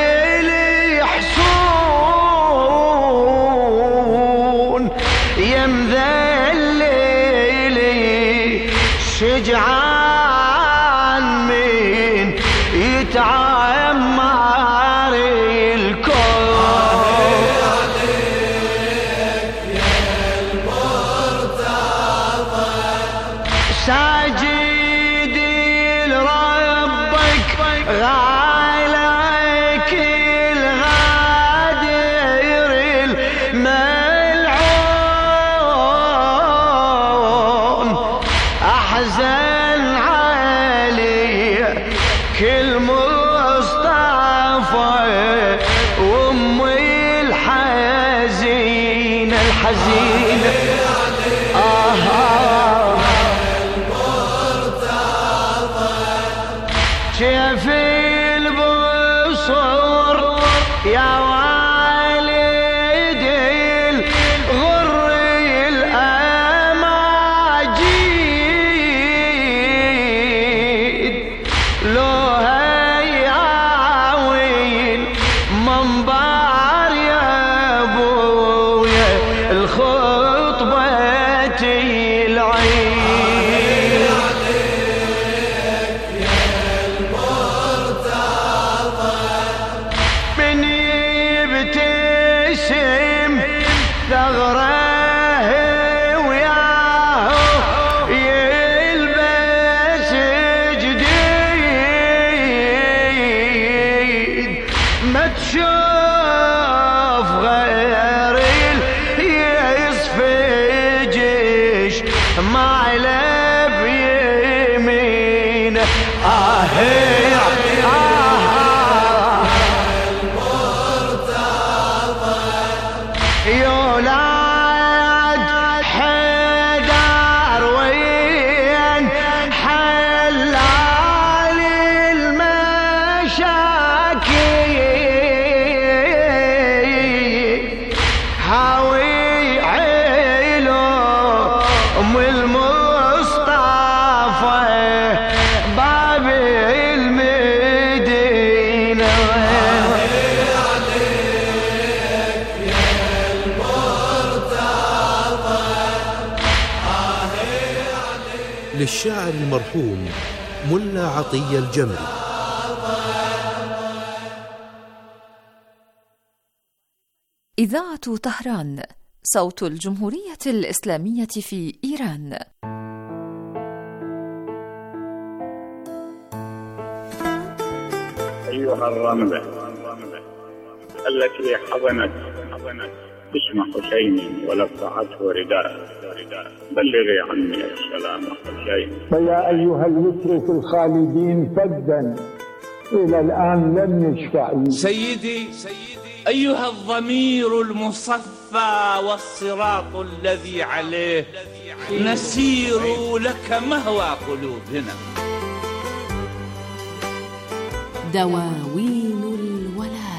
الحصون يا مذللي شجعان من يتعمر الكون ساجد لربك غالك الغادر الملعون أحزن علي كل مصطفى وأمي الحزينة الحزينة شاف البصر يا والد الغر الأماجيد لو هياوين منبر يا ابويا الخطبة العيد من يبتسم ثغره وياه يلبس جديد ما تشوف غير يصفجش ما لب يمينه يولاد حدار وين حلال المشاكل حاوي علوم المصطفى باب المدينة للشاعر المرحوم ملا عطية الجمري. إذاعة طهران، صوت الجمهورية الإسلامية في إيران. أيها الرملة التي حضنت اسم حسين ولفعته رداء بلغي عني السلام حسين. فيا أيها اليسر الخالدين فدا إلى الآن لم يشفع. سيدي أيها الضمير المصفى والصراط الذي عليه نسير لك مهوى قلوبنا. دواوين الولاء.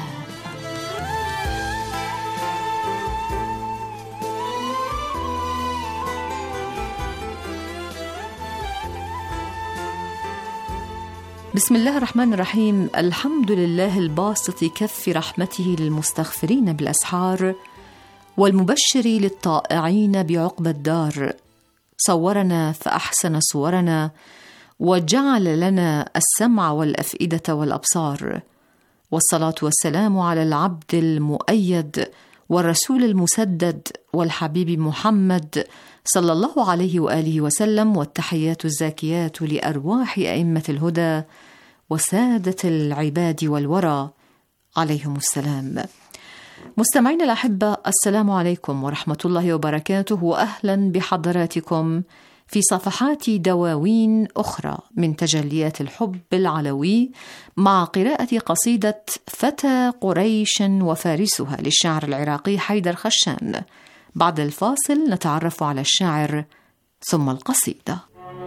بسم الله الرحمن الرحيم. الحمد لله الباسط كف رحمته للمستغفرين بالأسحار والمبشر للطائعين بعقبى الدار. صورنا فأحسن صورنا وجعل لنا السمع والأفئدة والأبصار، والصلاة والسلام على العبد المؤيد والرسول المسدد والحبيب محمد صلى الله عليه وآله وسلم، والتحيات الزاكيات لأرواح أئمة الهدى وسادة العباد والورى عليهم السلام. مستمعين الأحبة، السلام عليكم ورحمة الله وبركاته، وأهلا بحضراتكم في صفحات دواوين أخرى من تجليات الحب العلوي، مع قراءة قصيدة فتى قريش وفارسها للشاعر العراقي حيدر خشان. بعد الفاصل نتعرف على الشاعر ثم القصيدة.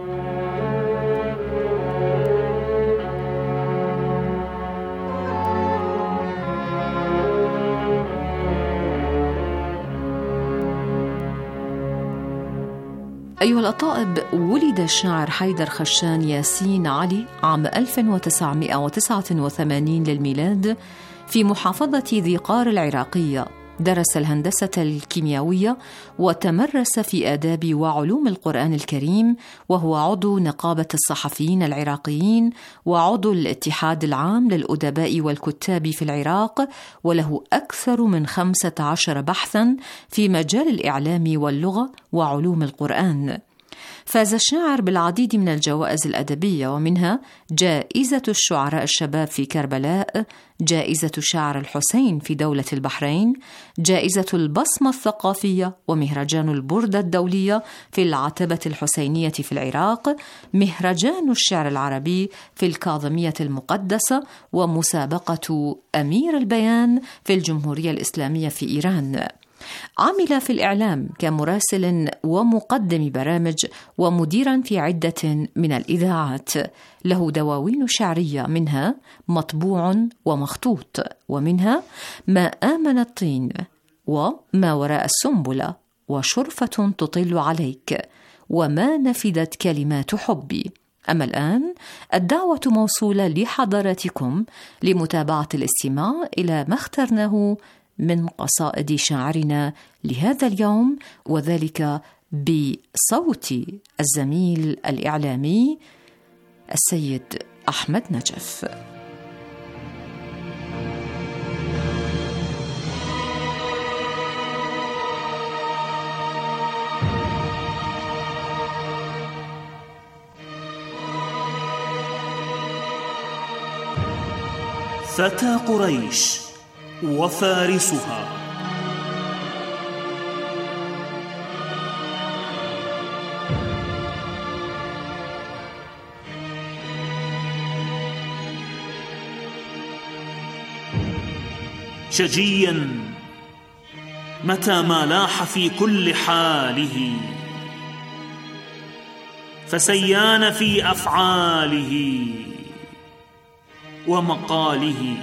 أيها الأطائب، ولد الشاعر حيدر خشان ياسين علي عام 1989 للميلاد في محافظة ذي قار العراقية. درس الهندسة الكيميائية وتمرس في آداب وعلوم القرآن الكريم، وهو عضو نقابة الصحفيين العراقيين وعضو الاتحاد العام للأدباء والكتاب في العراق، وله أكثر من 15 بحثاً في مجال الإعلام واللغة وعلوم القرآن. فاز الشاعر بالعديد من الجوائز الأدبية، ومنها جائزة الشعراء الشباب في كربلاء، جائزة شاعر الحسين في دولة البحرين، جائزة البصمة الثقافية، ومهرجان البردة الدولية في العتبة الحسينية في العراق، مهرجان الشعر العربي في الكاظمية المقدسة، ومسابقة أمير البيان في الجمهورية الإسلامية في إيران. عمل في الإعلام كمراسل ومقدم برامج ومديرا في عدة من الإذاعات. له دواوين شعرية، منها مطبوع ومخطوط، ومنها ما آمن الطين، وما وراء السنبلة، وشرفة تطل عليك، وما نفدت كلمات حبي. أما الآن الدعوة موصولة لحضراتكم لمتابعة الاستماع إلى ما اخترناه من قصائد شاعرنا لهذا اليوم، وذلك بصوت الزميل الإعلامي السيد أحمد نجف. فتى قريش وفارسها. شجيا متى ما لاح في كل حاله، فسيان في أفعاله ومقاله،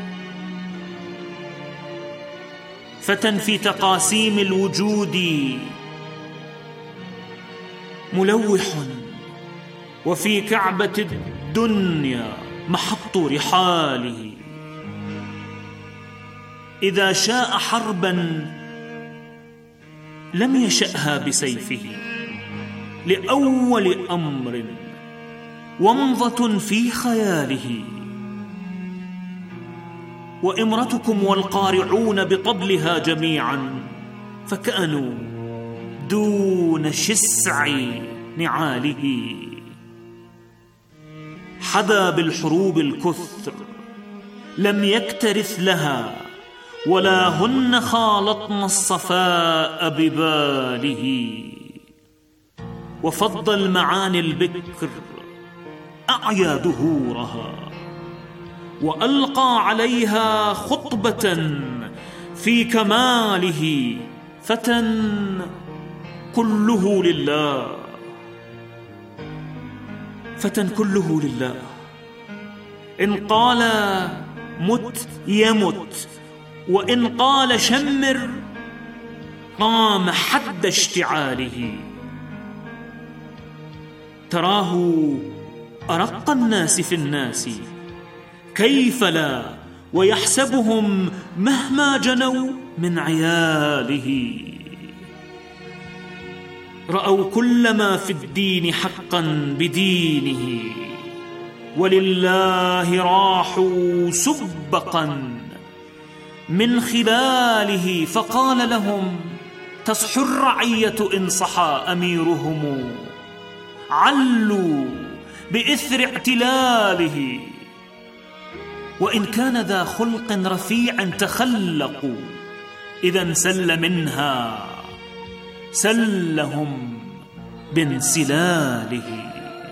فتى في تقاسيم الوجود ملوح، وفي كعبة الدنيا محط رحاله. إذا شاء حربا لم يشأها بسيفه، لأول أمر ومضة في خياله. وإمرتكم والقارعون بطبلها جميعا، فكانوا دون شسع نعاله. حذا بالحروب الكثر لم يكترث لها، ولا هن خالطن الصفاء بباله. وفض المعاني البكر أعيا دهورها، وألقى عليها خطبة في كماله. فتى كله لله، فتى كله لله. إن قال مت يمت، وإن قال شمر قام حد اشتعاله. تراه أرق الناس في الناس، كيف لا، ويحسبهم مهما جنوا من عياله. رأوا كل ما في الدين حقا بدينه، ولله راحوا سبقا من خلاله فقال لهم: تصح الرعية إن صحى أميرهم، علوا بإثر اعتلاله، وإن كان ذا خلق رفيع تخلقوا، إذا سل منها سلهم بانسلاله.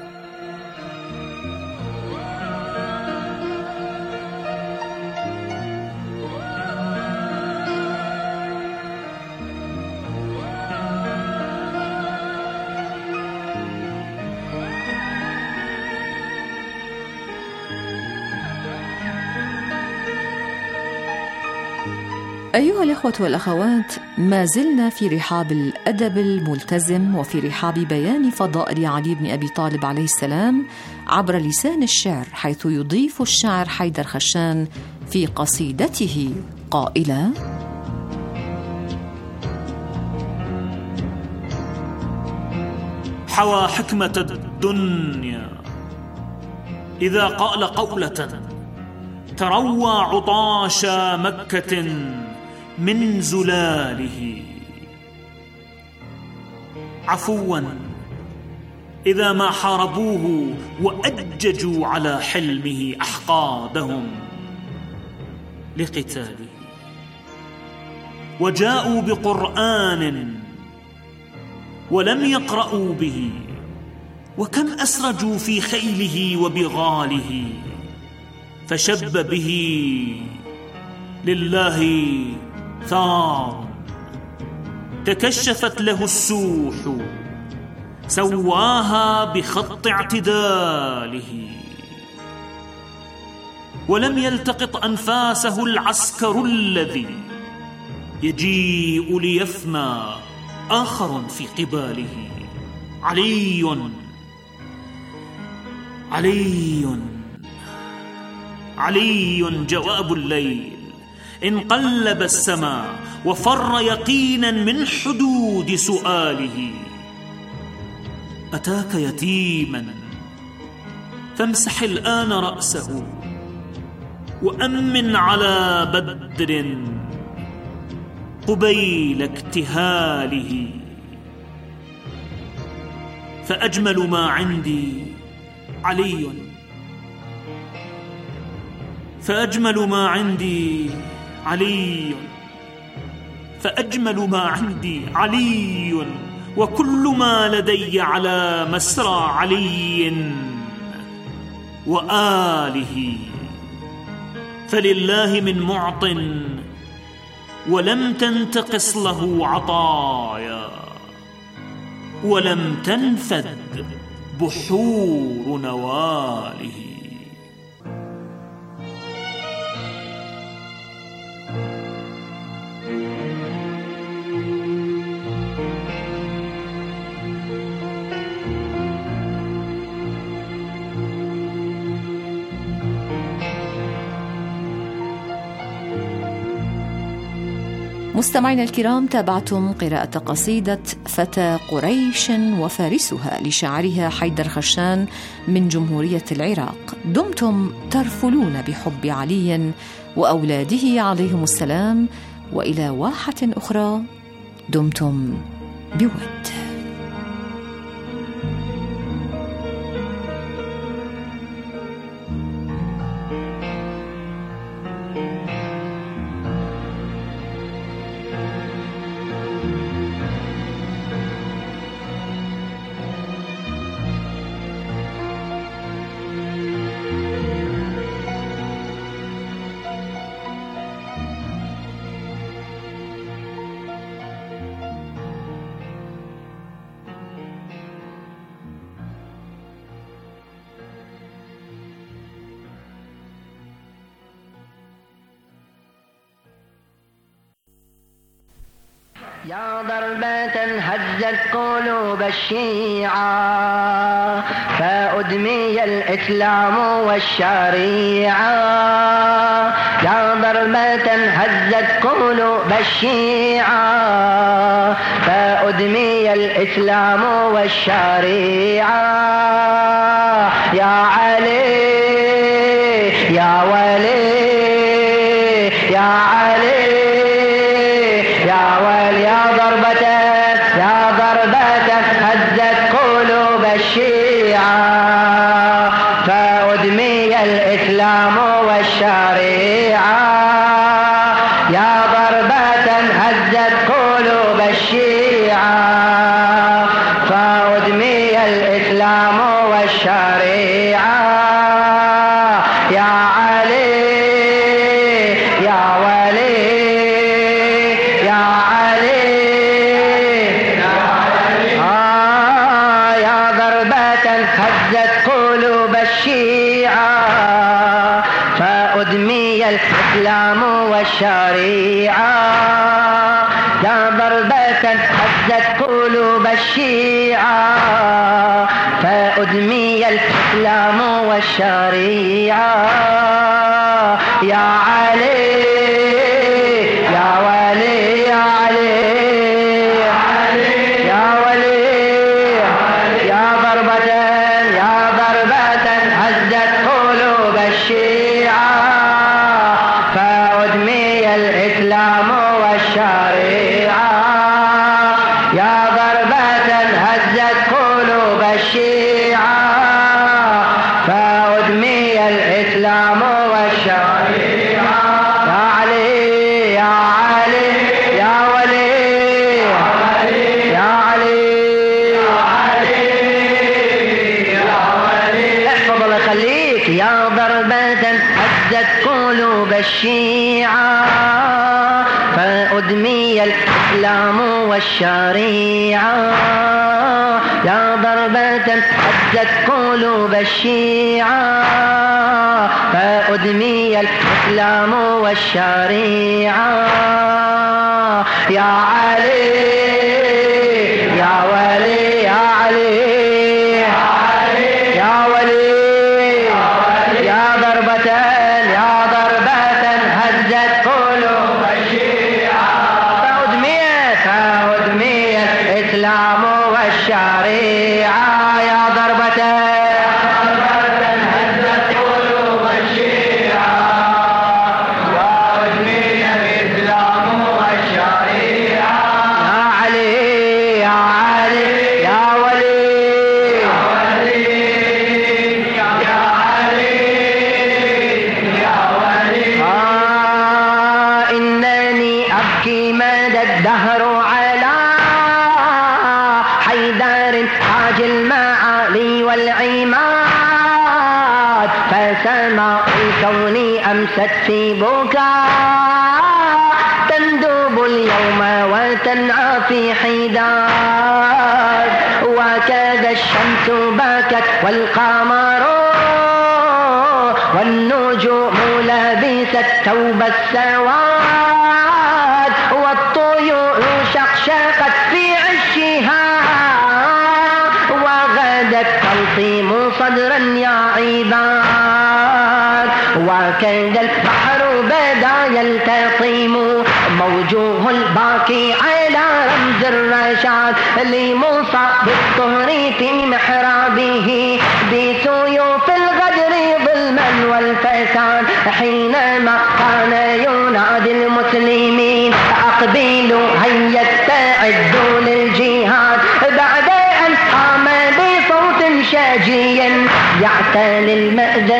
أيها الإخوة والأخوات، ما زلنا في رحاب الأدب الملتزم وفي رحاب بيان فضائل علي بن أبي طالب عليه السلام عبر لسان الشعر، حيث يضيف الشاعر حيدر خشان في قصيدته قائلا: حوى حكمة الدنيا إذا قال قولة، تروى عطاش مكة من زلاله، عفوا إذا ما حاربوه وأججوا على حلمه أحقادهم لقتاله، وجاءوا بقرآن ولم يقرأوا به، وكم أسرجوا في خيله وبغاله، فشب به لله ثار، تكشفت له السوح سواها بخط اعتداله، ولم يلتقط أنفاسه العسكر الذي يجيء ليفنى آخر في قباله. علي علي علي جواب الليل، انقلب السماء وفر يقينا من حدود سؤاله. أتاك يتيما فامسح الآن رأسه، وأمن على بدر قبيل اكتهاله، فأجمل ما عندي علي، فأجمل ما عندي علي، فأجمل ما عندي علي، وكل ما لدي على مسرى علي وآله. فلله من معط ولم تنتقص له عطايا، ولم تنفد بحور نواله. مستمعينا الكرام، تابعتم قراءة قصيدة فتى قريش وفارسها لشاعرها حيدر خشان من جمهورية العراق. دمتم ترفلون بحب علي وأولاده عليهم السلام، وإلى واحة أخرى دمتم بود. يا ضربة هزت قلوب الشيعة، فأدمي الإسلام والشريعة. يا ضربة هزت قلوب الشيعة، فأدمي الإسلام والشريعة. يا علي يا ولي يا علي يا ولي يا ضربة هزت قلوب الشيعة فأدمي الإسلام والشريعة يا ضربة هزت قلوب الشيعة فأدمي الإسلام والشريعة يا علي يا ولي يا علي يا ضربة هزت قلوب الشيعة فأدمي الإسلام والشريعة يا ضربة هزت قلوب الشيعة فأدمي الإسلام والشريعة يا علي يا ولي يا علي يا ولي يا ضربة هزت قلوب الشيعة فأدمي الإسلام والشريعة يا ضربة هزت قلوب الشيعة فأدمي الإسلام والشريعة يا علي يا علي يا ولي يا علي احفظ الله يخليك يا ضربة هزت قلوب الشيعة فأدمي الإسلام والشريعة يا ضربة هزت قلوب الشيعة فأدمي الإسلام والشريعة يا علي يا ولي يا علي يا ولي يا ضربة هزت قلوب الشيعة فأدمي الإسلام والشريعة يا ضربة هزت قلوب الشيعة وأدمي الإسلام والشريعة يا علي يا علي يا ولي يا علي يا ولي إنني أبكي مدى الدهر على حيدر تاج المعالي والعماد فسماء الكون أمست في بكاء تندب اليوم وتنعى في حداد وكذا الشمس بكت والقمر والنجوم لبست ثوب السواد والطيور شقشقت في عشها وغدت تلطيم صدرا يا عباد وكذا البحر بدا يلتطم موجوه الباكي على رمز الرشاد لموسى بالطهر في محرابه بسيوف الغدر ظلما والفساد حينما كان ينادي المسلمين أقبلوا هيا استعدوا للجهاد بعد أن قام بصوت شاجيا يعتلي المأذن